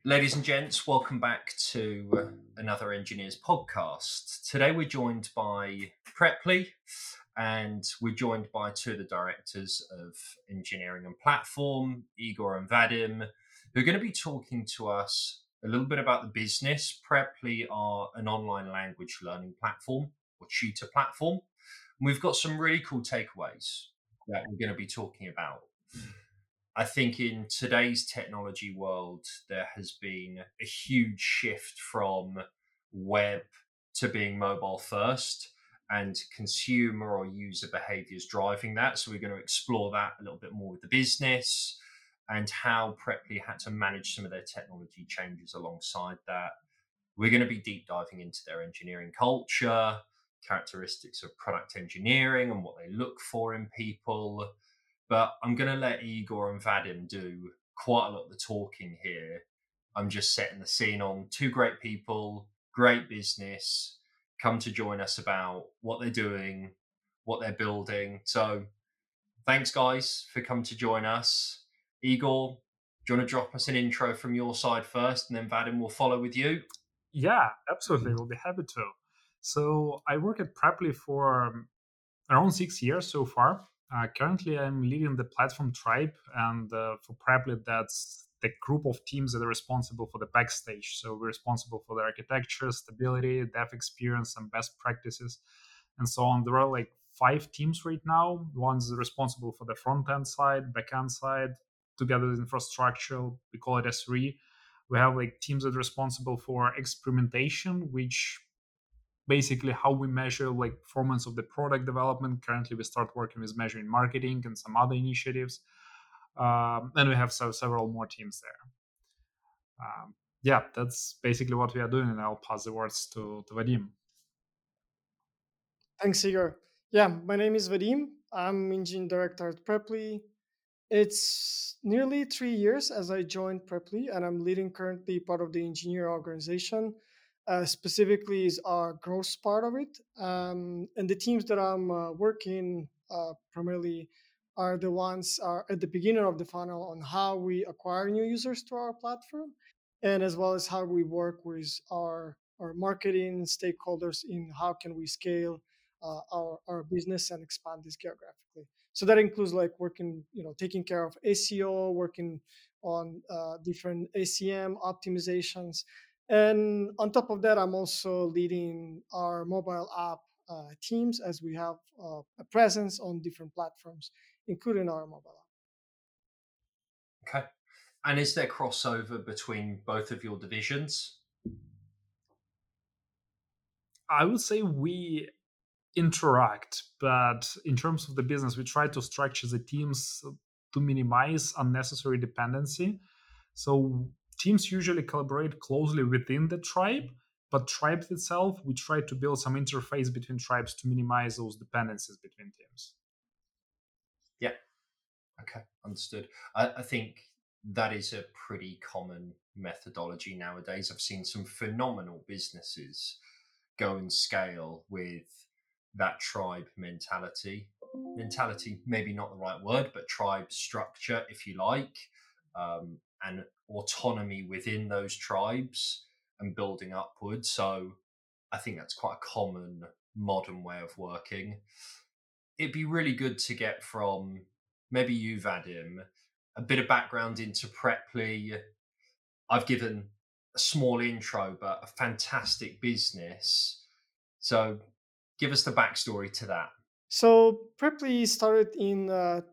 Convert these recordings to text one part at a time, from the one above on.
Ladies and gents, welcome back to another Engineers podcast. Today we're joined by Preply and we're joined by two of the directors of engineering and platform, Igor and Vadim, who are going to be talking to us a little bit about the business. Preply are an online language learning platform or tutor platform. And we've got some really cool takeaways that we're going to be talking about. I think in today's technology world, there has been a huge shift from web to being mobile first, and consumer or user behaviors driving that. So, we're going to explore that a little bit more with the business and how Preply had to manage some of their technology changes alongside that. We're going to be deep diving into their engineering culture, characteristics of product engineering, and what they look for in people. But I'm going to let Igor and Vadim do quite a lot of the talking here. I'm just setting the scene on two great people, great business, come to join us about what they're doing, what they're building. So thanks, guys, for coming to join us. Igor, do you want to drop us an intro from your side first, and then Vadim will follow with you? Yeah, absolutely. We'll be happy to. So I work at Preply for around 6 years so far. Currently, I'm leading the platform tribe, and for Preply, that's the group of teams that are responsible for the backstage. So we're responsible for the architecture, stability, dev experience, and best practices, and so on. There are like 5 teams right now. One's responsible for the front end side, back end side, together with infrastructure. We call it S3. We have like teams that are responsible for experimentation, which basically how we measure like performance of the product development. Currently we start working with measuring marketing and some other initiatives, and we have several more teams there. Yeah, that's basically what we are doing, and I'll pass the words to Vadim. Thanks, Igor. Yeah, my name is Vadim. I'm Engine Director at Preply. It's nearly 3 years as I joined Preply, and I'm leading currently part of the engineer organization. Specifically, is our growth part of it, and the teams that I'm working primarily are the ones are at the beginning of the funnel on how we acquire new users to our platform, and as well as how we work with our marketing stakeholders in how can we scale our business and expand this geographically. So that includes like working, taking care of SEO, working on different ACM optimizations. And on top of that, I'm also leading our mobile app teams as we have a presence on different platforms, including our mobile app. Okay. And is there crossover between both of your divisions? I would say we interact, but in terms of the business, we try to structure the teams to minimize unnecessary dependency. So teams usually collaborate closely within the tribe, but tribes itself, we try to build some interface between tribes to minimize those dependencies between teams. Yeah. Okay, understood. I think that is a pretty common methodology nowadays. I've seen some phenomenal businesses go and scale with that tribe mentality. Mentality, maybe not the right word, but tribe structure, if you like, and autonomy within those tribes and building upwards. So I think that's quite a common modern way of working. It'd be really good to get from maybe you, Vadim, a bit of background into Preply. I've given a small intro, but a fantastic business. So give us the backstory to that. So Preply started in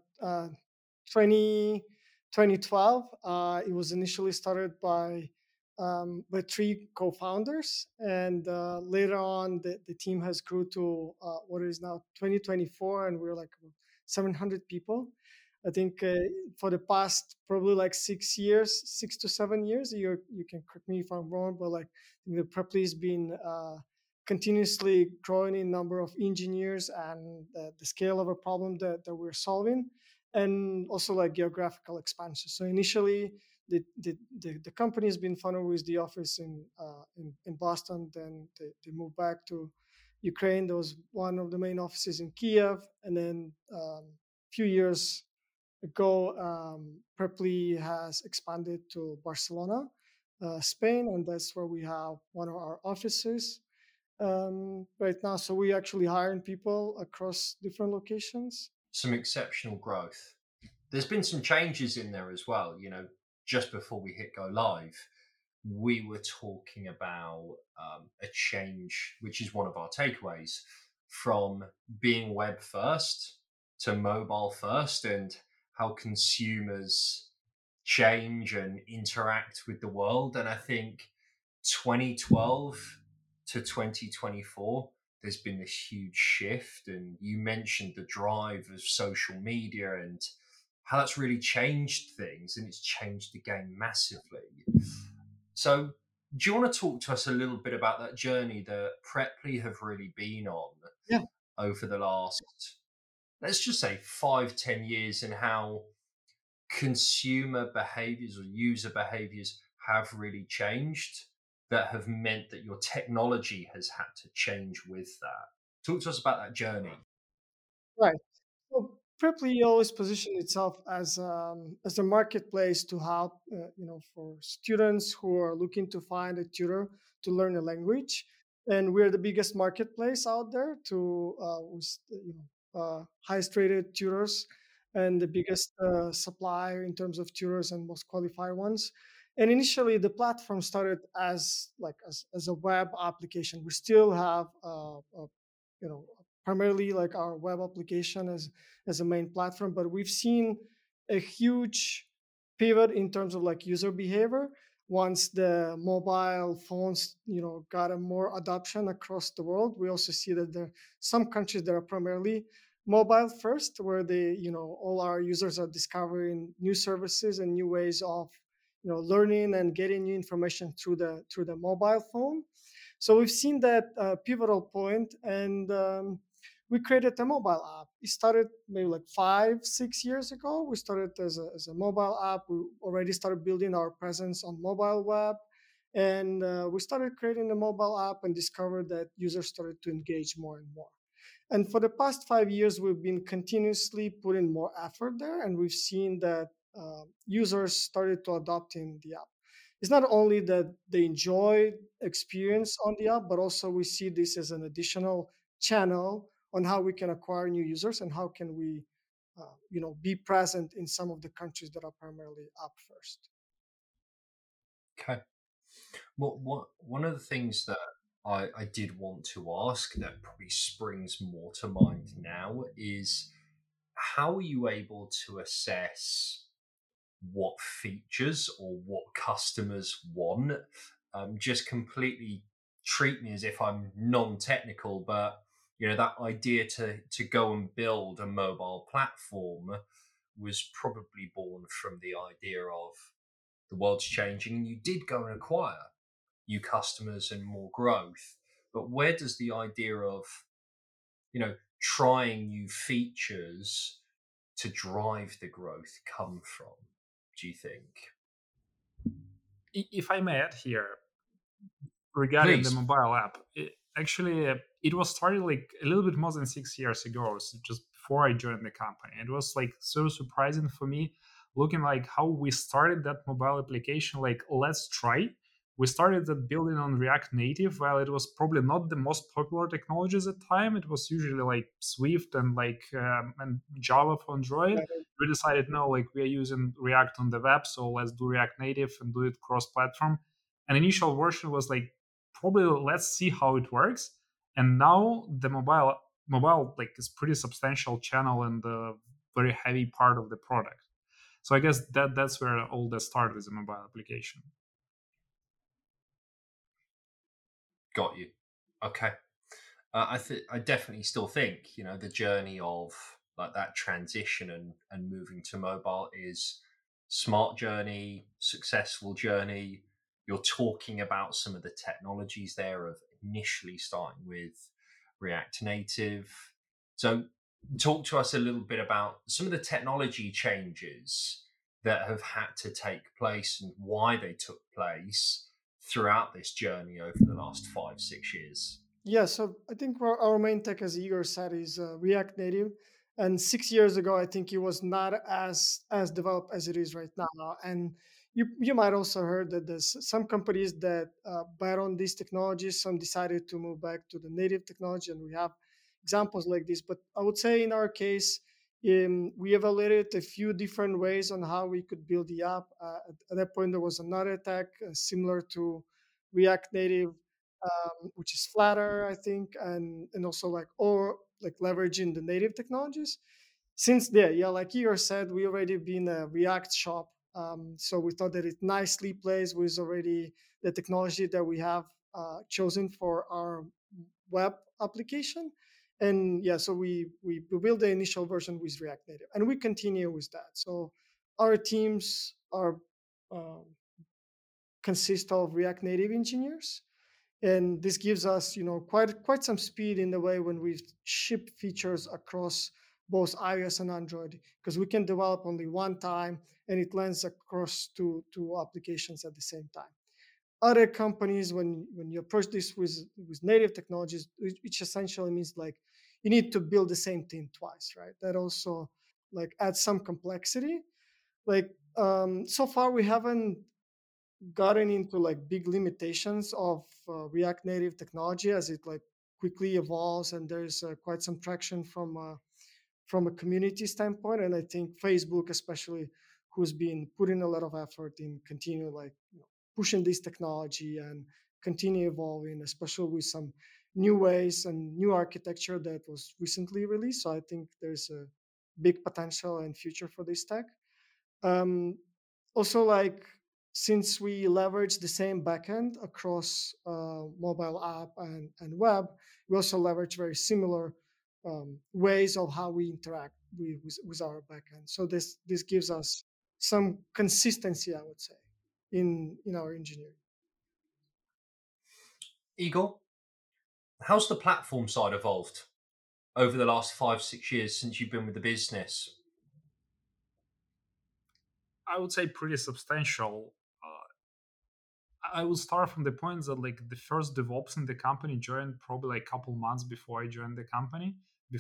20, 2012. It was initially started by three co-founders, and later on, the team has grew to what is now 2024, and we're like 700 people. I think for the past probably like 6 years, 6 to 7 years, you can correct me if I'm wrong, but like the Preply has been continuously growing in number of engineers and the scale of a problem that we're solving, and also like geographical expansion. So initially, the company has been founded with the office in Boston. Then they moved back to Ukraine. There was one of the main offices in Kiev, and then few years ago, Preply has expanded to Barcelona. Spain, and that's where we have one of our offices right now. So we actually hiring people across different locations. Some exceptional growth. There's been some changes in there as well. Just before we hit go live, we were talking about a change, which is one of our takeaways, from being web first to mobile first, and how consumers change and interact with the world. And I think 2012 to 2024, there's been this huge shift. And you mentioned the drive of social media and how that's really changed things, and it's changed the game massively. So, do you want to talk to us a little bit about that journey that Preply have really been on Yeah. over the last, let's just say, 5-10 years, and how consumer behaviors or user behaviors have really changed that have meant that your technology has had to change with that? Talk to us about that journey. Right. Well, Preply always positioned itself as a marketplace to help, for students who are looking to find a tutor to learn a language, and we're the biggest marketplace out there to with highest rated tutors, and the biggest supplier in terms of tutors and most qualified ones. And initially, the platform started as a web application. We still have primarily like our web application as a main platform, but we've seen a huge pivot in terms of like user behavior once the mobile phones got a more adoption across the world. We also see that there are some countries that are primarily mobile first, where all our users are discovering new services and new ways of learning and getting new information through the mobile phone. So we've seen that pivotal point, and we created a mobile app. It started maybe like 5-6 years ago. We started as a mobile app. We already started building our presence on mobile web, and we started creating a mobile app and discovered that users started to engage more and more. And for the past 5 years, we've been continuously putting more effort there, and we've seen that users started to adopt in the app. It's not only that they enjoy experience on the app, but also we see this as an additional channel on how we can acquire new users and how can we, be present in some of the countries that are primarily app first. Okay. Well, one of the things that I did want to ask that probably springs more to mind now is, how are you able to assess what features or what customers want? Just completely treat me as if I'm non-technical, but that idea to go and build a mobile platform was probably born from the idea of the world's changing, and you did go and acquire new customers and more growth. But where does the idea of trying new features to drive the growth come from, do you think? If I may add here, regarding the Please. mobile app, it was started like a little bit more than 6 years ago, so just before I joined the company. It was like so surprising for me, looking like how we started that mobile application. Like, let's try. We started that building on React Native. While it was probably not the most popular technology at the time, it was usually like Swift and and Java for Android. We decided, no, like, we are using React on the web, so let's do React Native and do it cross-platform. An initial version was like, probably let's see how it works. And now the mobile like is pretty substantial channel and a very heavy part of the product. So I guess that's where all the start is, a mobile application. Got you. Okay. I definitely still think the journey of like that transition and moving to mobile is smart journey, successful journey. You're talking about some of the technologies there of initially starting with React Native. So talk to us a little bit about some of the technology changes that have had to take place and why they took place throughout this journey over the last 5-6 years. Yeah, so I think our main tech, as Igor said, is React Native. And 6 years ago, I think it was not as developed as it is right now. And you might also heard that there's some companies that bet on these technologies. Some decided to move back to the native technology, and we have examples like this. But I would say in our case, we evaluated a few different ways on how we could build the app. At that point, there was another tech similar to React Native, which is Flutter, I think, and also like leveraging the native technologies. Since there, yeah, like Igor said, we already been a React shop, so we thought that it nicely plays with already the technology that we have chosen for our web application. And yeah, so we built the initial version with React Native, and we continue with that. So our teams are um, consist of React Native engineers, and this gives us quite some speed in the way when we ship features across both iOS and Android, because we can develop only one time and it lands across two applications at the same time. Other companies, when you approach this with native technologies, which essentially means like you need to build the same thing twice, right? That also like adds some complexity. Like so far we haven't gotten into like big limitations of React Native technology as it like quickly evolves, and there's quite some traction from a community standpoint. And I think Facebook, especially, who's been putting a lot of effort in continue like pushing this technology and continue evolving, especially with some new ways and new architecture that was recently released. So I think there's a big potential and future for this tech. Um, Also, like since we leverage the same backend across mobile app and web, we also leverage very similar ways of how we interact with our backend. So this gives us some consistency, I would say, in our engineering. Igor, how's the platform side evolved over the last 5-6 years since you've been with the business? I would say pretty substantial. I will start from the point that like the first DevOps in the company joined probably like a couple months before I joined the company.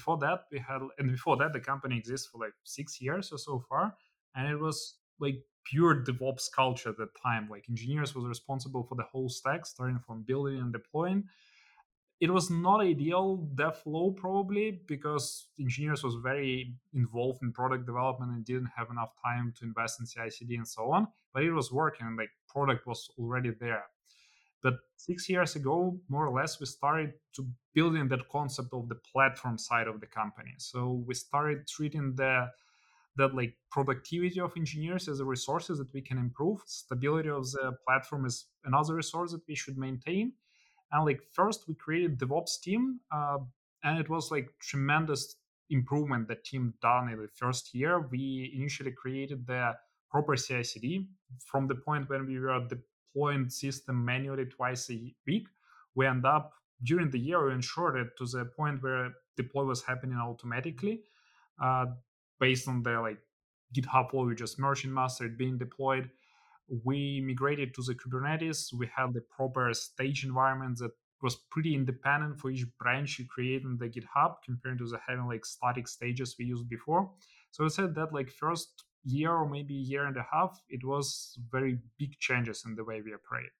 Before that the company exists for like 6 years or so far, and it was like pure DevOps culture at that time. Like engineers was responsible for the whole stack, starting from building and deploying. It was not ideal dev flow probably because engineers was very involved in product development and didn't have enough time to invest in CI/CD and so on. But it was working, and like product was already there. But 6 years ago, more or less, we started to build in that concept of the platform side of the company. So we started treating that like productivity of engineers as a resources that we can improve. Stability of the platform is another resource that we should maintain. And like first we created DevOps team, and it was like tremendous improvement that team done in the first year. We initially created the proper CI/CD from the point when we were deploying system manually twice a week. We end up during the year we ensured it to the point where deploy was happening automatically, uh, based on the like GitHub flow. We just merged in master it being deployed. We migrated to the Kubernetes. We had the proper stage environment that was pretty independent for each branch you create in the GitHub compared to the having like static stages we used before. So I said that like first year or maybe a year and a half, it was very big changes in the way we operate.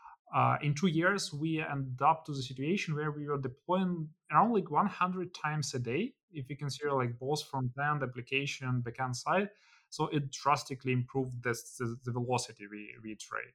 In 2 years, we ended up to the situation where we were deploying around like 100 times a day, if you consider like both front-end application, backend side. So it drastically improved the velocity we iterate.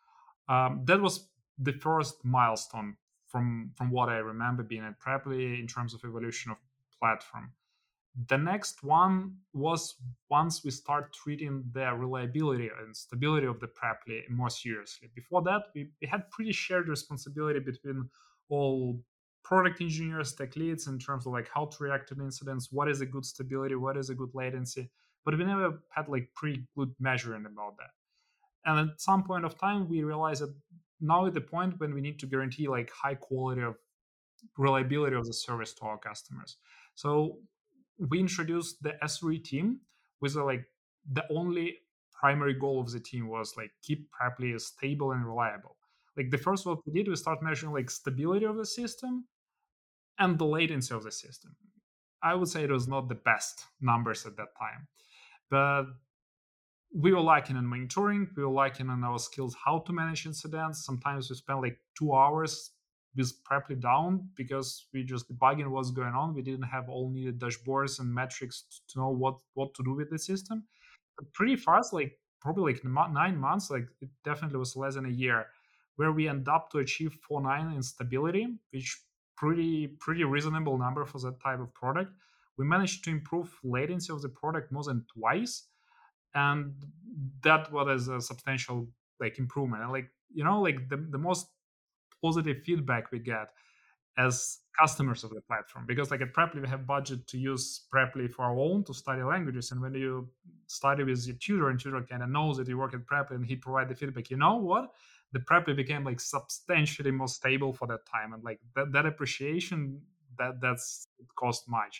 That was the first milestone from what I remember being at Preply in terms of evolution of platform. The next one was once we start treating the reliability and stability of the Preply more seriously. Before that, we had pretty shared responsibility between all product engineers, tech leads in terms of like how to react to incidents, what is a good stability, what is a good latency, but we never had like pretty good measuring about that. And at some point of time, we realized that now at the point when we need to guarantee like high quality of reliability of the service to our customers. So we introduced the SRE team with like the only primary goal of the team was like keep Preply stable and reliable. Like the first what we did, we start measuring like stability of the system and the latency of the system. I would say it was not the best numbers at that time, but we were lacking in monitoring. We were lacking in our skills how to manage incidents. Sometimes we spent like 2 hours with Preply down because we just debugging what's going on. We didn't have all needed dashboards and metrics to know what to do with the system. But pretty fast, like probably like 9 months, like it definitely was less than a year, where we end up to achieve 4.9 in stability, which pretty reasonable number for that type of product. We managed to improve latency of the product more than twice, and that was a substantial like improvement. And like like the most positive feedback we get as customers of the platform, because like at Preply we have budget to use Preply for our own to study languages, and when you study with your tutor and tutor kind of knows that you work at Preply and he provide the feedback, you know what, the Preply became like substantially more stable for that time, and like that appreciation that's it cost much.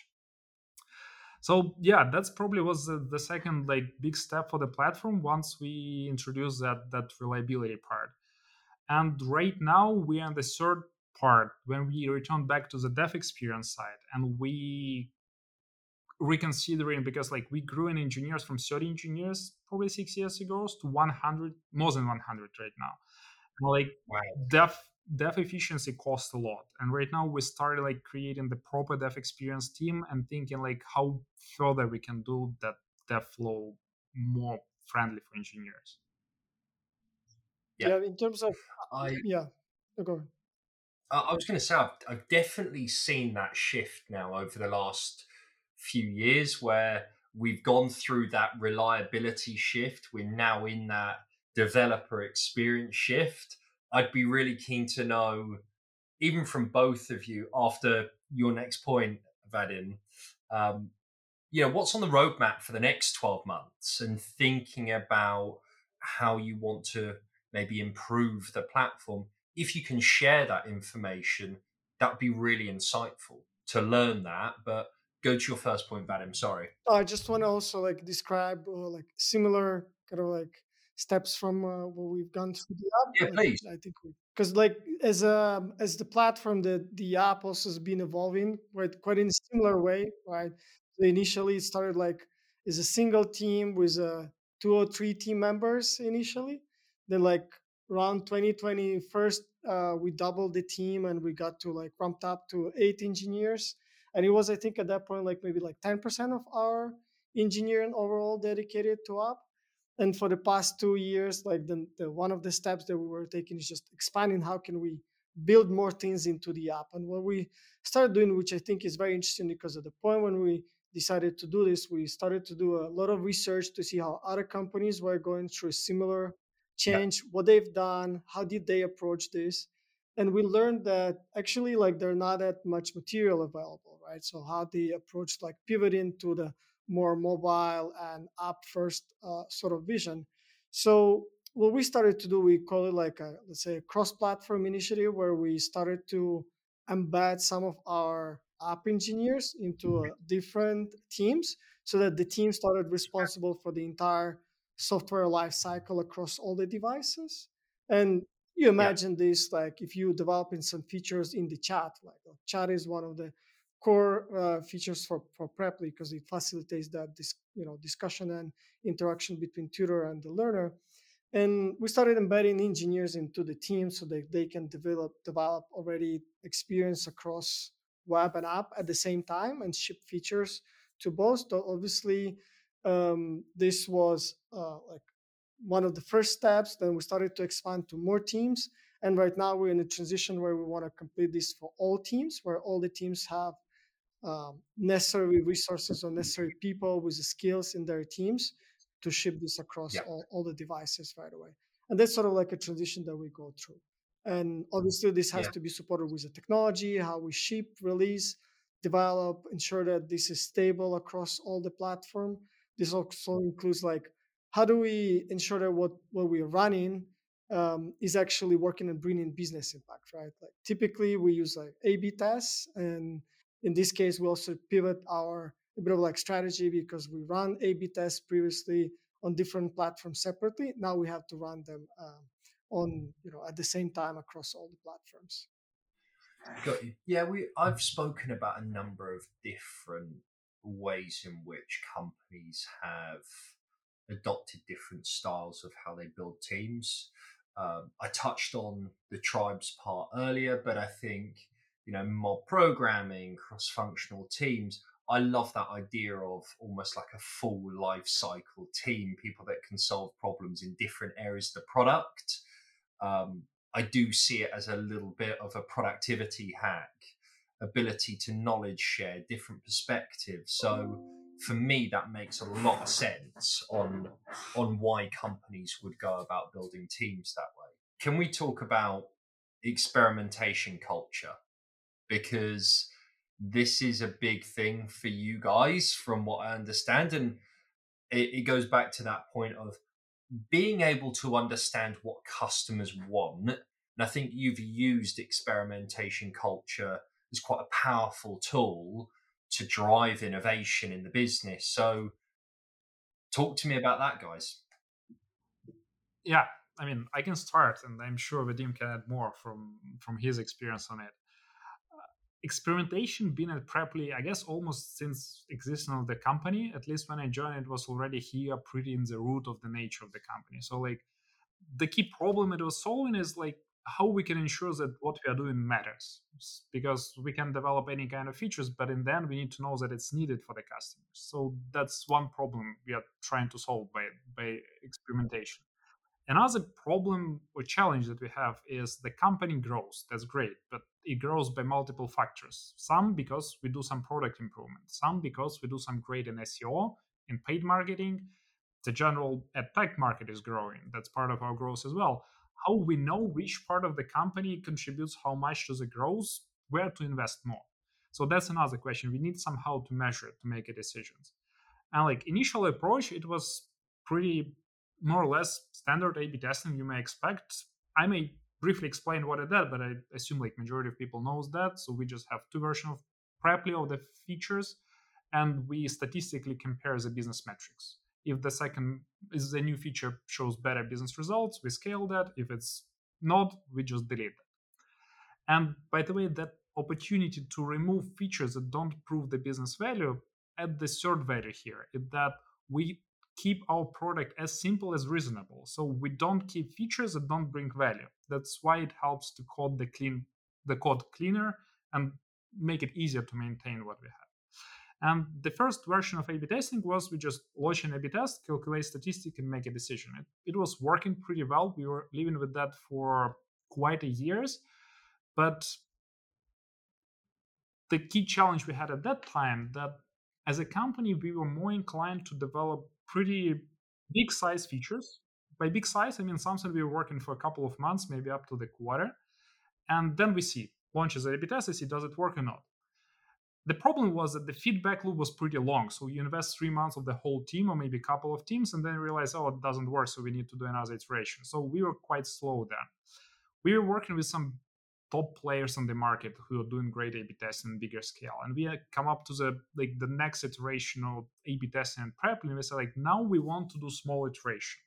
So yeah, that's probably was the second like big step for the platform once we introduced that reliability part. And right now we are on the third part when we return back to the dev experience side, and we reconsidering, because like we grew in engineers from 30 engineers probably 6 years ago to 100, more than 100 right now. And like Wow. dev efficiency costs a lot, and right now we started like creating the proper dev experience team and thinking like how further we can do that dev flow more friendly for engineers. Yeah. Yeah, in terms of I yeah, go. I was going to say I've definitely seen that shift now over the last few years where we've gone through that reliability shift. We're now in that developer experience shift. I'd be really keen to know, even from both of you, after your next point, Vadim, um, what's on the roadmap for the next 12 months, and thinking about how you want to maybe improve the platform. If you can share that information, that would be really insightful to learn that. But go to your first point, Vadim. Sorry. I just want to also like describe like similar kind of like steps from what we've gone through the app. Yeah, Like please. I think because like as the platform, the app also has been evolving quite in a similar way, right? So initially it started like as a single team with 2 or 3 team members initially. Then like around 2020 first, we doubled the team and we got to like ramped up to 8 engineers, and it was I think at that point like maybe like 10% of our engineering overall dedicated to app. And for the past 2 years, like the one of the steps that we were taking is just expanding how can we build more things into the app. And what we started doing, which I think is very interesting, because at the point when we decided to do this, we started to do a lot of research to see how other companies were going through a similar Yeah. change, what they've done, how did they approach this. And we learned that actually like there's not that much material available, right? So how they approach like pivoting to the more mobile and app first sort of vision. So what we started to do, we call it like a, let's say, a cross-platform initiative, where we started to embed some of our app engineers into different teams, so that the team started responsible for the entire software lifecycle across all the devices. And you Yeah. imagine this like if you developing some features in the chat, like chat is one of the core features for Preply, because it facilitates that discussion and interaction between tutor and the learner. And we started embedding engineers into the team so that they can develop already experience across web and app at the same time and ship features to both. So obviously, this was like one of the first steps. Then we started to expand to more teams. And right now we're in a transition where we want to complete this for all teams, where all the teams have necessary resources or necessary people with the skills in their teams to ship this across Yeah. all the devices right away. And that's sort of like a transition that we go through. And obviously, this has Yeah. to be supported with the technology, how we ship, release, develop, ensure that this is stable across all the platform. This also includes like how do we ensure that what we're running is actually working and bringing business impact, right? Like typically we use like A/B tests, and in this case, we also pivot our a bit of like strategy, because we run A/B tests previously on different platforms separately. Now we have to run them on at the same time across all the platforms. Got you. Yeah, I've spoken about a number of different ways in which companies have adopted different styles of how they build teams. I touched on the tribes part earlier, but I think, mob programming, cross-functional teams. I love that idea of almost like a full life cycle team, people that can solve problems in different areas of the product. Um, I do see it as a little bit of a productivity hack, ability to knowledge share, different perspectives. So for me, that makes a lot of sense on why companies would go about building teams that way. Can we talk about experimentation culture? Because this is a big thing for you guys, from what I understand, and it goes back to that point of being able to understand what customers want. And I think you've used experimentation culture as quite a powerful tool to drive innovation in the business. So talk to me about that, guys. Yeah, I mean, I can start, and I'm sure Vadim can add more from his experience on it. Experimentation been at Preply, I guess, almost since existence of the company. At least when I joined, it was already here, pretty in the root of the nature of the company. So, like, the key problem it was solving is like how we can ensure that what we are doing matters, because we can develop any kind of features, but in the end we need to know that it's needed for the customers. So that's one problem we are trying to solve by experimentation. Another problem or challenge that we have is the company grows. That's great, but it grows by multiple factors. Some because we do some product improvement, some because we do some great in SEO, in paid marketing. The general ad tech market is growing. That's part of our growth as well. How we know which part of the company contributes how much to the growth, where to invest more. So that's another question. We need somehow to measure it to make a decisions. And like initial approach, it was pretty more or less standard A/B testing you may expect. I may briefly explain what it is, but I assume like majority of people knows that. So we just have two versions of Preply of the features, and we statistically compare the business metrics. If the new feature shows better business results, we scale that. If it's not, we just delete it. And by the way, that opportunity to remove features that don't prove the business value, add the third value here, is that we keep our product as simple as reasonable. So we don't keep features that don't bring value. That's why it helps to code the code cleaner and make it easier to maintain what we have. And the first version of A/B testing was we just launch an A/B test, calculate statistic, and make a decision. It was working pretty well. We were living with that for quite a years. But the key challenge we had at that time, that as a company we were more inclined to develop pretty big size features. By big size I mean something we were working for a couple of months, maybe up to the quarter, and then we see launches a A/B test, see does it work or not. The problem was that the feedback loop was pretty long. So you invest 3 months of the whole team or maybe a couple of teams and then realize, oh, it doesn't work, so we need to do another iteration. So we were quite slow there. We were working with some top players on the market who are doing great A/B testing on bigger scale, and we had come up to the next iteration of A/B testing and prep, and we said like now we want to do small iteration,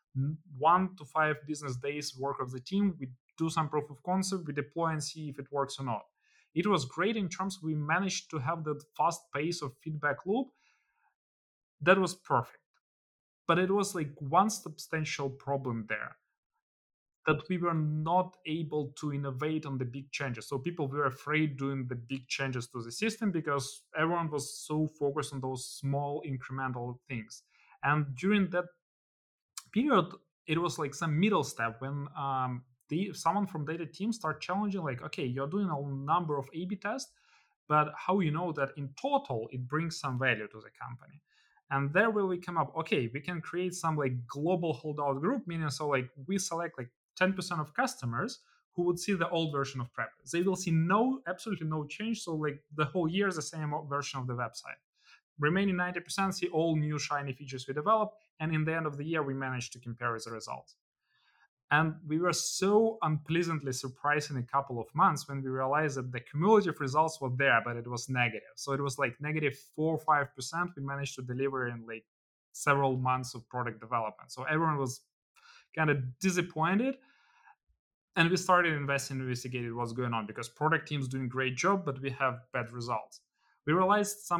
1 to 5 business days work of the team. We do some proof of concept, we deploy and see if it works or not. It was great in terms we managed to have that fast pace of feedback loop. That was perfect, but it was like one substantial problem there, that we were not able to innovate on the big changes. So people were afraid doing the big changes to the system because everyone was so focused on those small incremental things. And during that period, it was like some middle step when someone from data team start challenging, like, okay, you're doing a number of A/B tests, but how you know that in total it brings some value to the company? And there will we come up, okay, we can create some like global holdout group, meaning so like we select like 10% of customers who would see the old version of Prep. They will see absolutely no change. So like the whole year is the same version of the website. Remaining 90% see all new shiny features we develop. And in the end of the year, we managed to compare the results. And we were so unpleasantly surprised in a couple of months when we realized that the cumulative results were there, but it was negative. So it was like negative 4 or 5% we managed to deliver in like several months of product development. So everyone was kind of disappointed. And we started investing, investigating what's going on, because product teams doing great job, but we have bad results. We realized some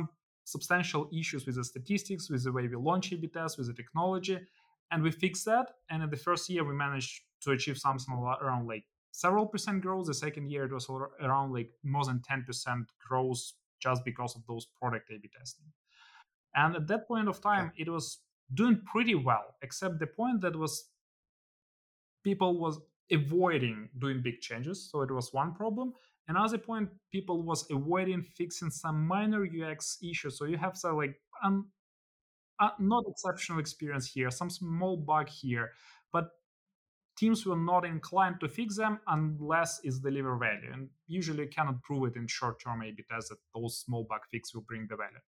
substantial issues with the statistics, with the way we launch A/B tests, with the technology, and we fixed that. And in the first year, we managed to achieve something around like several percent growth. The second year, it was around like more than 10% growth just because of those product A/B testing. And at that point of time, it was doing pretty well, except the point that was people was avoiding doing big changes. So it was one problem. Another point, people was avoiding fixing some minor UX issues. So you have some like not exceptional experience here, some small bug here, but teams were not inclined to fix them unless it's deliver value. And usually you cannot prove it in short-term A/B tests that those small bug fix will bring the value.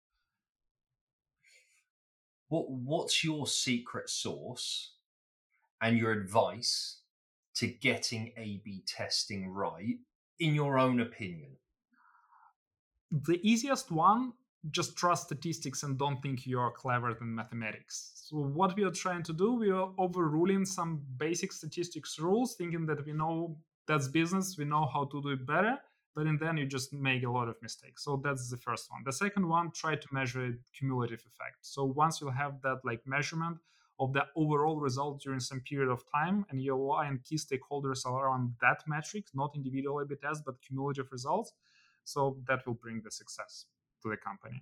What's your secret sauce and your advice to getting A/B testing right, in your own opinion? The easiest one, just trust statistics and don't think you are clever than mathematics. So what we are trying to do, we are overruling some basic statistics rules, thinking that we know that's business, we know how to do it better, but in then you just make a lot of mistakes. So that's the first one. The second one, try to measure cumulative effect. So once you have that like measurement of the overall result during some period of time, and you align key stakeholders around that metric, not individual A/B tests, but cumulative results, so that will bring the success to the company.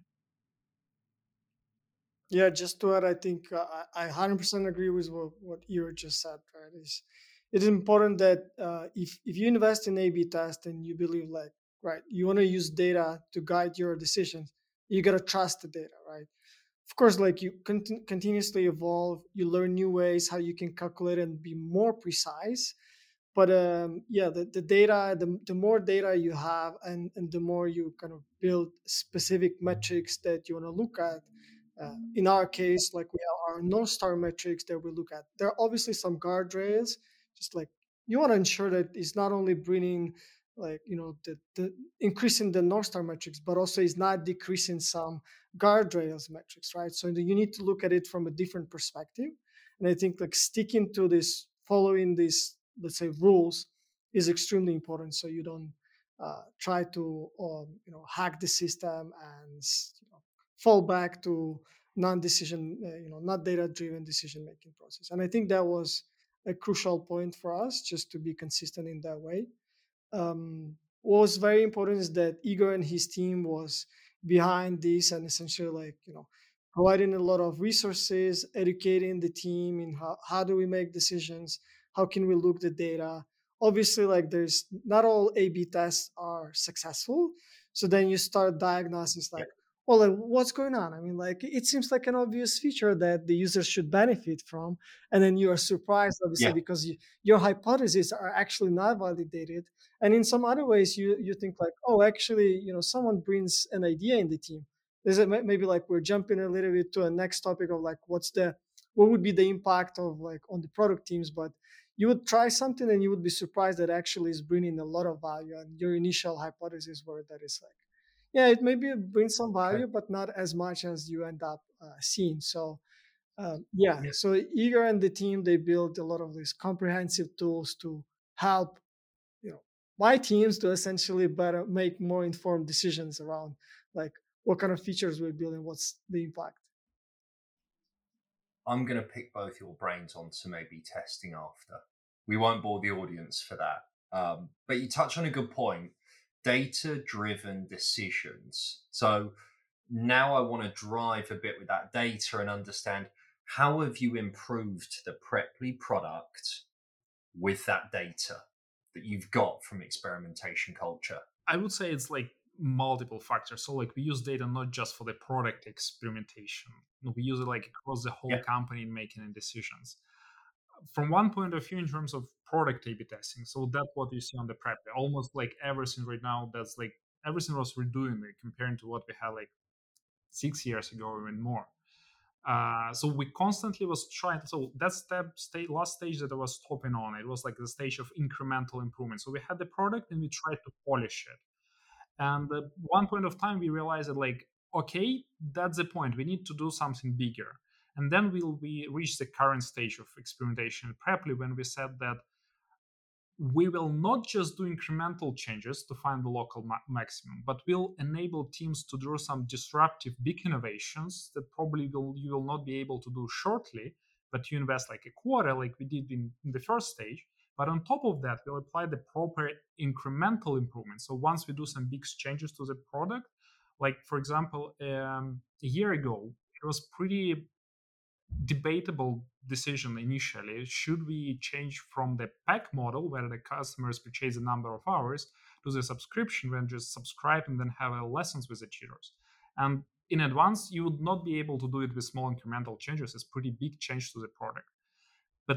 Yeah, just to add, I think I 100% agree with what Ira just said. Right, it is important that if you invest in A/B test and you believe like right, you want to use data to guide your decisions, you gotta trust the data, right? Of course, like you continuously evolve, you learn new ways how you can calculate and be more precise. But yeah, the data, the more data you have, and the more you kind of build specific metrics that you want to look at. In our case, like we have our North Star metrics that we look at. There are obviously some guardrails, just like you want to ensure that it's not only bringing like the increasing the North Star metrics, but also is not decreasing some guardrails metrics, right? So you need to look at it from a different perspective. And I think like sticking to this, following these, let's say, rules is extremely important. So you don't try to hack the system and fall back to non-decision, not data-driven decision-making process. And I think that was a crucial point for us, just to be consistent in that way. What was very important is that Igor and his team was behind this and essentially like providing a lot of resources, educating the team in how do we make decisions, how can we look the data. Obviously, like there's not all A/B tests are successful, so then you start diagnosis like, well, like, what's going on? I mean, like it seems like an obvious feature that the user should benefit from, and then you are surprised, obviously, Yeah. because your hypotheses are actually not validated. And in some other ways you think like, oh, actually someone brings an idea in the team. Is it maybe like we're jumping a little bit to a next topic of like what would be the impact of like on the product teams, but you would try something and you would be surprised that actually is bringing a lot of value, and your initial hypothesis were that is like, yeah, it maybe brings some Okay. value but not as much as you end up seeing. So yeah, Yeah. so Igor and the team, they built a lot of these comprehensive tools to help my teams to essentially better make more informed decisions around like what kind of features we're building, what's the impact. I'm going to pick both your brains on some A/B testing after. We won't bore the audience for that. But you touch on a good point, data-driven decisions. So now I want to drive a bit with that data and understand, how have you improved the Preply product with that data that you've got from experimentation culture? I would say it's like multiple factors. So like we use data not just for the product experimentation. We use it like across the whole Yeah. company in making decisions. From one point of view, in terms of product A/B testing, so that's what you see on the prep. Almost like everything right now, that's like everything was we're doing like, comparing to what we had like 6 years ago or even more. So we constantly was trying. So that last stage that I was stopping on, it was like the stage of incremental improvement. So we had the product and we tried to polish it. And at one point of time, we realized that like, okay, that's the point. We need to do something bigger. And then we reach the current stage of experimentation at Preply when we said that we will not just do incremental changes to find the local maximum, but will enable teams to do some disruptive big innovations that probably you will not be able to do shortly, but you invest like a quarter, like we did in the first stage. But on top of that, we'll apply the proper incremental improvements. So once we do some big changes to the product, like for example, a year ago, it was pretty debatable decision initially. Should we change from the pack model, where the customers purchase a number of hours, to the subscription, when just subscribe and then have lessons with the tutors? And in advance, you would not be able to do it with small incremental changes. It's pretty big change to the product. But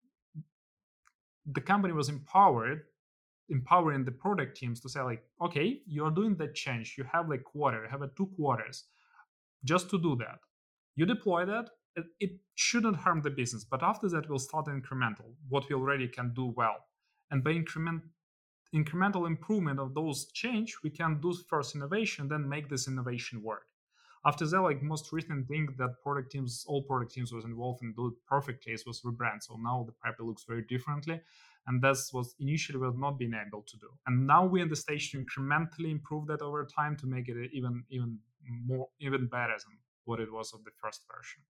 the company was empowering the product teams to say like, okay, you're doing that change. You have like quarter, you have 2 quarters just to do that. You deploy that, it shouldn't harm the business. But after that, we'll start incremental, what we already can do well. And by incremental improvement of those change, we can do first innovation, then make this innovation work. After that, like most recent thing that all product teams was involved in, do it perfectly, was rebrand. So now the Preply looks very differently. And that's what initially we have not been able to do. And now we're in the stage to incrementally improve that over time to make it even better than what it was of the first version.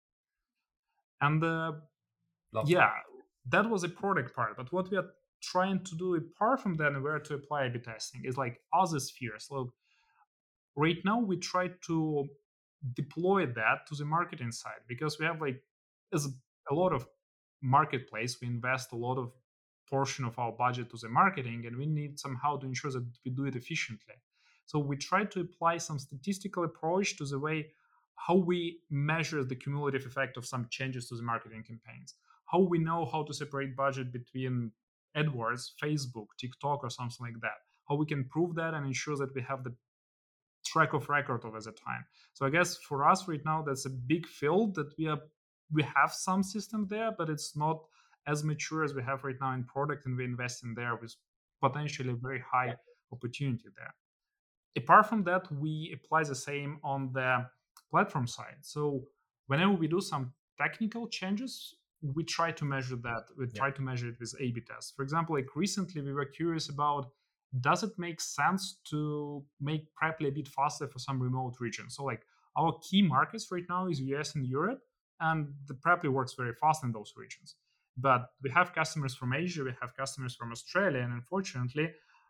And yeah, that was a product part. But what we are trying to do apart from that and where to apply A/B testing is like other spheres. Look, right now we try to deploy that to the marketing side, because we have like as a lot of marketplace, we invest a lot of portion of our budget to the marketing, and we need somehow to ensure that we do it efficiently. So we try to apply some statistical approach to the way how we measure the cumulative effect of some changes to the marketing campaigns, how we know how to separate budget between AdWords, Facebook, TikTok, or something like that, how we can prove that and ensure that we have the track of record over the time. So I guess for us right now, that's a big field that we have some system there, but it's not as mature as we have right now in product, and we invest in there with potentially very high opportunity there. Apart from that, we apply the same on the platform side. So whenever we do some technical changes, we try to measure that. We try to measure it with A/B tests. For example, like recently we were curious about, does it make sense to make Preply a bit faster for some remote regions? So like our key markets right now is US and Europe, and the Preply works very fast in those regions. But we have customers from Asia, we have customers from Australia, and unfortunately,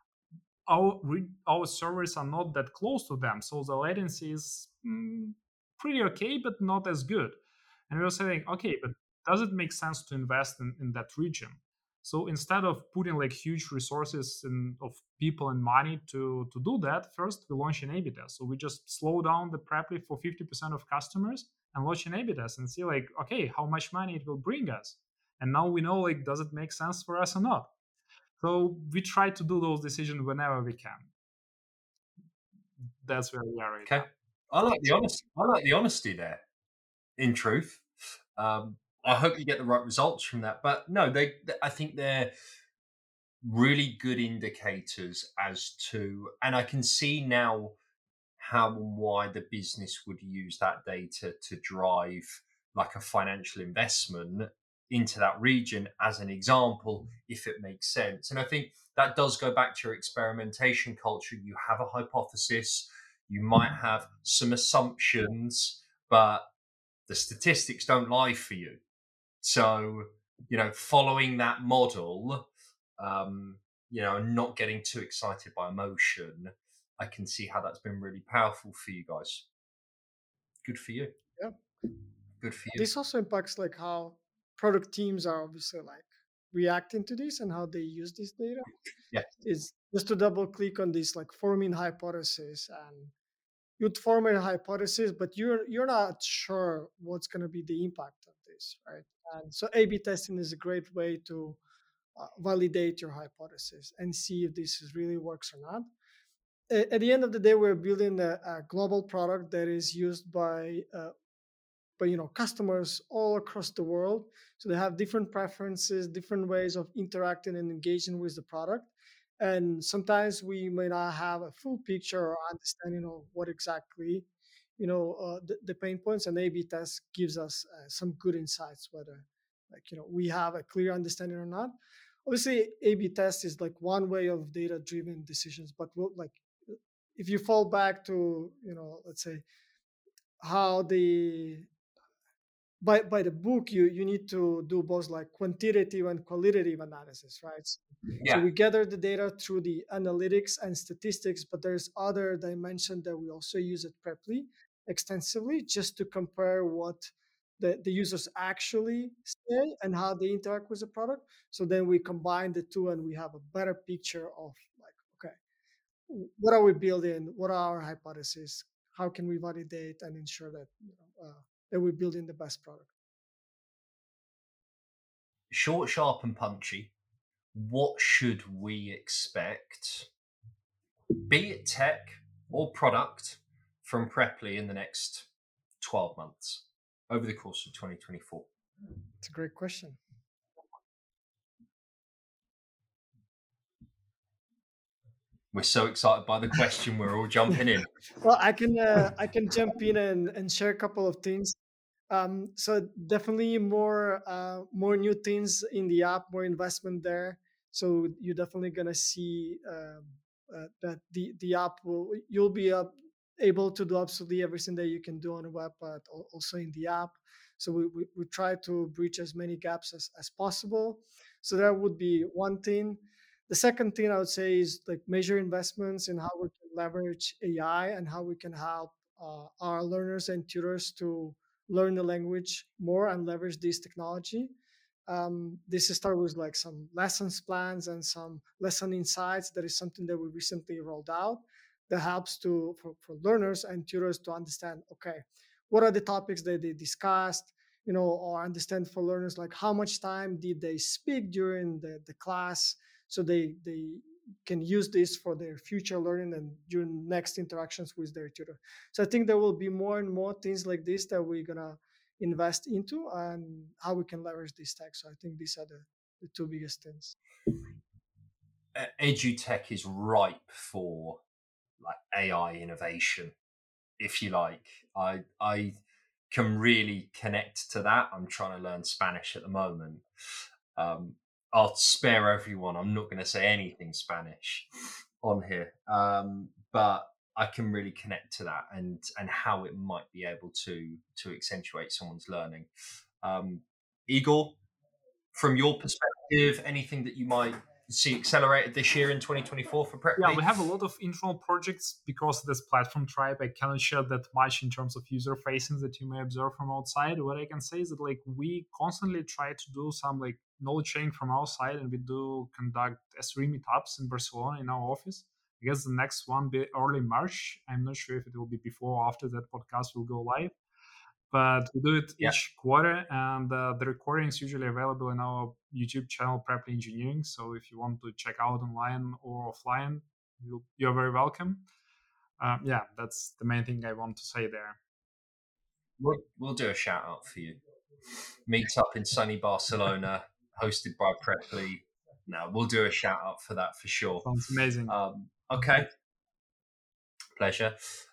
our servers are not that close to them. So the latency is pretty okay, but not as good. And we were saying, okay, but does it make sense to invest in that region? So instead of putting like huge resources of people and money to do that, first we launch an A/B test. So we just slow down the Preply for 50% of customers and launch an A/B test and see like, okay, how much money it will bring us. And now we know like, does it make sense for us or not? So we try to do those decisions whenever we can. That's where we are right now. I like the honesty. I like the honesty there. In truth, I hope you get the right results from that. But no, I think they're really good indicators as to, and I can see now how and why the business would use that data to drive like a financial investment into that region as an example, if it makes sense. And I think that does go back to your experimentation culture. You have a hypothesis, you might have some assumptions, but the statistics don't lie for you. So, following that model, and not getting too excited by emotion, I can see how that's been really powerful for you guys. Good for you. Yeah. Good for you. This also impacts like how product teams are obviously like reacting to this and how they use this data. Yeah. Is just to double click on this like forming hypothesis, and you'd form a hypothesis, but you're not sure what's going to be the impact of this, right? And so A/B testing is a great way to validate your hypothesis and see if this really works or not. At the end of the day, we're building a global product that is used by customers all across the world. So they have different preferences, different ways of interacting and engaging with the product. And sometimes we may not have a full picture or understanding of what exactly, the pain points, and A/B test gives us some good insights whether we have a clear understanding or not. obviously A/B test is like one way of data-driven decisions, but like if you fall back to let's say how the by the book, you need to do both like quantitative and qualitative analysis, right? So Yeah. we gather the data through the analytics and statistics, but there's other dimension that we also use at Preply extensively, just to compare what the users actually say and how they interact with the product. So then we combine the two and we have a better picture of like, okay, what are we building, what are our hypotheses, how can we validate and ensure that that we're building the best product. Short, sharp, and punchy. What should we expect, be it tech or product, from Preply in the next 12 months over the course of 2024? It's a great question. We're so excited by the question, we're all jumping in. Well, I can jump in and share a couple of things. So definitely more new things in the app, more investment there. So you're definitely gonna see that the app you'll be able to do absolutely everything that you can do on the web, but also in the app. So we try to bridge as many gaps as possible. So that would be one thing. The second thing I would say is like major investments in how we can leverage AI and how we can help our learners and tutors to learn the language more and leverage this technology. This start with like some lessons plans and some lesson insights. That is something that we recently rolled out that helps for learners and tutors to understand, okay, what are the topics that they discussed, or understand for learners like how much time did they speak during the class, so they can use this for their future learning and during next interactions with their tutor. So I think there will be more and more things like this that we're gonna invest into and how we can leverage this tech. So I think these are the two biggest things. EduTech is ripe for like AI innovation, if you like. I can really connect to that. I'm trying to learn Spanish at the moment. I'll spare everyone. I'm not going to say anything Spanish on here, but I can really connect to that and how it might be able to accentuate someone's learning. Igor, from your perspective, anything that you might see accelerated this year in 2024 for Preply? Yeah, we have a lot of internal projects because this platform Tribe, I cannot share that much in terms of user facing that you may observe from outside. What I can say is that like we constantly try to do some like knowledge sharing from our side, and we do conduct S3 meetups in Barcelona in our office. I guess the next one be early March. I'm not sure if it will be before or after that podcast will go live, but we do it Yeah. each quarter, and the recording is usually available in our YouTube channel, Preply Engineering. So if you want to check out online or offline, you're very welcome. Yeah, that's the main thing I want to say there. We'll do a shout out for you. Meet up in sunny Barcelona, hosted by Preply. No, we'll do a shout out for that for sure. Sounds amazing. Okay. Pleasure.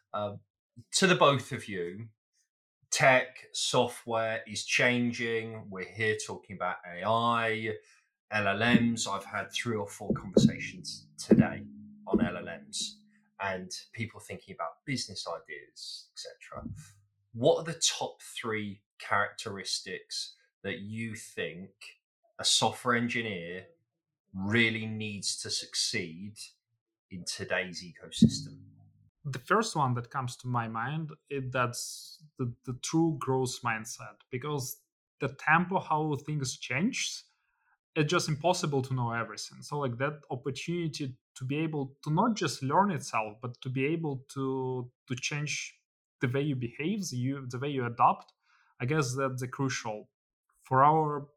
To the both of you, tech, software is changing. We're here talking about AI, LLMs. I've had 3 or 4 conversations today on LLMs and people thinking about business ideas, etc. What are the top 3 characteristics that you think a software engineer really needs to succeed in today's ecosystem? The first one that comes to my mind is that's the true growth mindset, because the tempo how things change, it's just impossible to know everything. So like that opportunity to be able to not just learn itself, but to be able to change the way you behave, the way you adapt, I guess that's the crucial for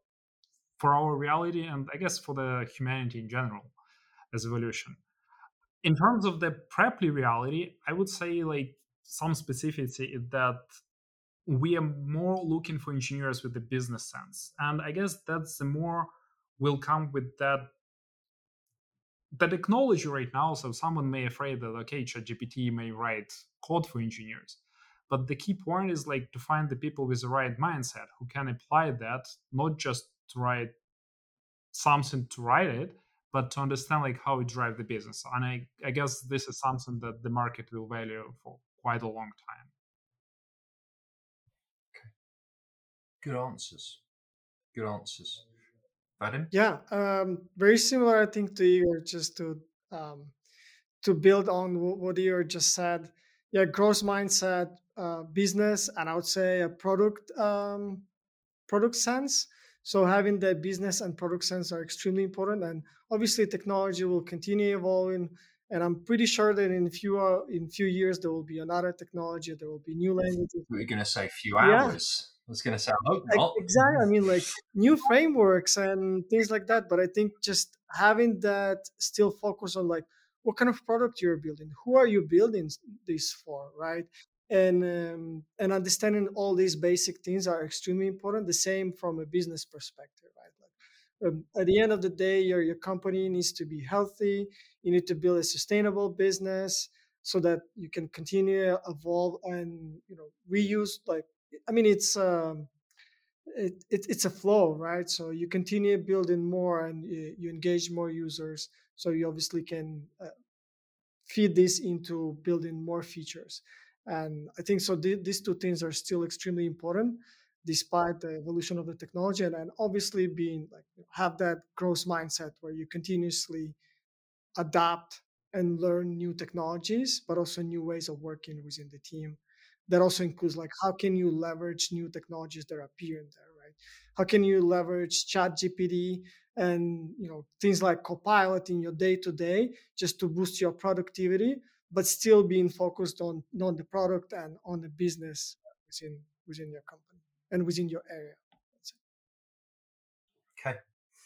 our reality, and I guess for the humanity in general as evolution. In terms of the Preply reality, I would say like some specificity is that we are more looking for engineers with the business sense, and I guess that's the more will come with that technology right now. So someone may afraid that okay, ChatGPT may write code for engineers, but the key point is like to find the people with the right mindset who can apply that, not just to write something to write it, but to understand like how it drive the business. And I guess this is something that the market will value for quite a long time. Good answers. Good answers. Vadim? Yeah, very similar, I think, to Igor. Just to build on what Igor just said. Yeah, growth mindset, business, and I would say a product sense. So having that business and product sense are extremely important, and obviously technology will continue evolving. And I'm pretty sure that in few years there will be another technology, there will be new languages. We were going to say few Yeah, hours. I was going to say, I hope not. exactly. I mean, like new frameworks and things like that. But I think just having that still focus on like what kind of product you're building, who are you building this for, right? And understanding all these basic things are extremely important. The same from a business perspective, right? Like at the end of the day, your company needs to be healthy. You need to build a sustainable business so that you can continue to evolve and reuse. Like I mean, it's a flow, right? So you continue building more and you engage more users. So you obviously can feed this into building more features. And I think so. These two things are still extremely important, despite the evolution of the technology, and obviously being like have that growth mindset where you continuously adapt and learn new technologies, but also new ways of working within the team. That also includes like how can you leverage new technologies that appear in there, right? How can you leverage Chat GPT and things like Copilot in your day to day just to boost your productivity, but still being focused on the product and on the business within your company and within your area. Okay.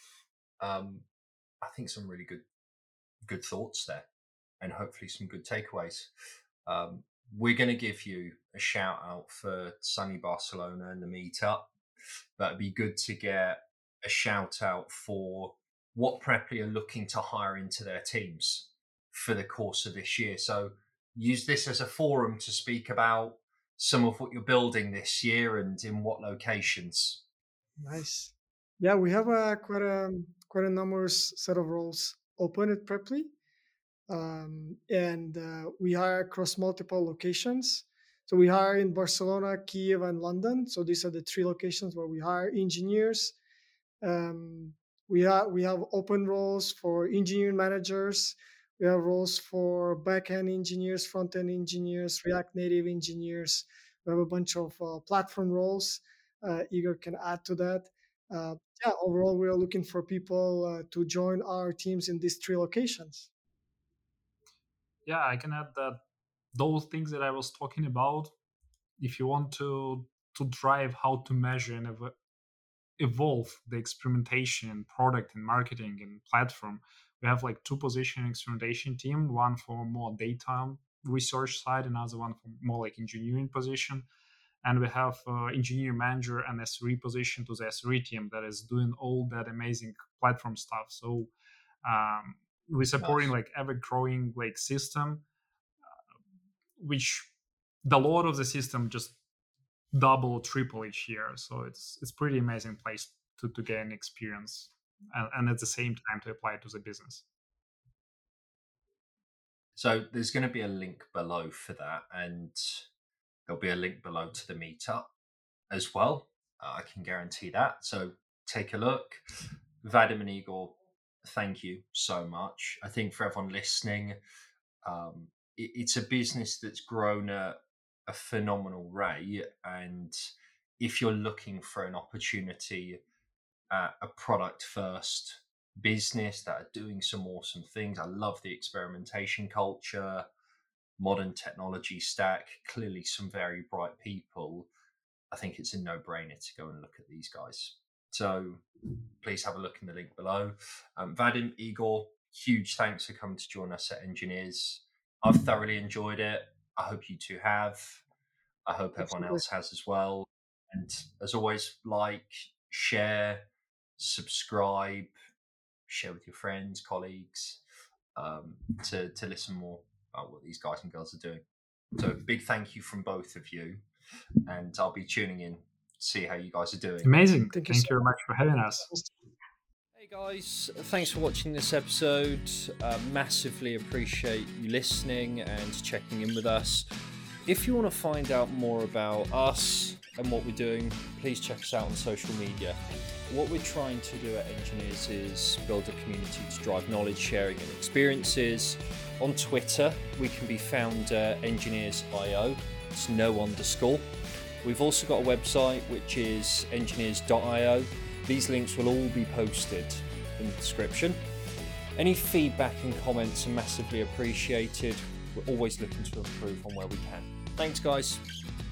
I think some really good thoughts there, and hopefully some good takeaways. We're going to give you a shout out for sunny Barcelona and the meetup, but it'd be good to get a shout out for what Preply are looking to hire into their teams for the course of this year. So use this as a forum to speak about some of what you're building this year and in what locations. Nice. Yeah, we have quite a numerous set of roles open at Preply, and we hire across multiple locations. So we hire in Barcelona, Kiev, and London. So these are the three locations where we hire engineers. Um, we have open roles for engineering managers. We have roles for backend engineers, front end engineers, React Native engineers. We have a bunch of platform roles. Igor can add to that. Uh, yeah, overall, we are looking for people to join our teams in these three locations. Yeah, I can add that those things that I was talking about, if you want to drive how to measure and evolve the experimentation product and marketing and platform, we have like two position experimentation team, one for more data research side, another one for more like engineering position. And we have engineer manager and S3 position to the S3 team that is doing all that amazing platform stuff. So we're supporting Nice. like ever growing like system, which the load of the system just double, triple each year. So it's pretty amazing place to gain experience and at the same time to apply it to the business. So there's going to be a link below for that, and there'll be a link below to the meetup as well. I can guarantee that. So take a look. Vadim and Igor, thank you so much. I think for everyone listening, it's a business that's grown at a phenomenal rate. And if you're looking for an opportunity at a product first business that are doing some awesome things, I love the experimentation culture, modern technology stack, clearly some very bright people. I think it's a no-brainer to go and look at these guys. So please have a look in the link below. Vadim, Igor, huge thanks for coming to join us at Engineers. I've thoroughly enjoyed it. I hope you two have. I hope everyone Absolutely. else has as well. And as always, like, share, subscribe, share with your friends, colleagues, to listen more about what these guys and girls are doing. So big thank you from both of you, and I'll be tuning in to see how you guys are doing. Amazing. Thank you Thank so you very much. much for having us. Hey guys, thanks for watching this episode. Massively appreciate you listening and checking in with us. If you want to find out more about us and what we're doing, please check us out on social media. What we're trying to do at Engineers is build a community to drive knowledge sharing and experiences. On Twitter, we can be found at Engineers.io. It's no_. We've also got a website which is engineers.io. These links will all be posted in the description. Any feedback and comments are massively appreciated. We're always looking to improve on where we can. Thanks, guys.